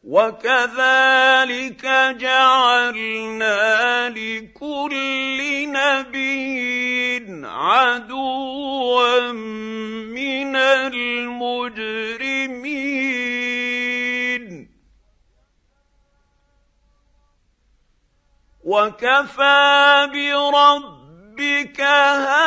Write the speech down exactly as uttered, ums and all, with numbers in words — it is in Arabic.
وكذلك جعلنا لكل نبي عدوا من المجرمين وكفى بربك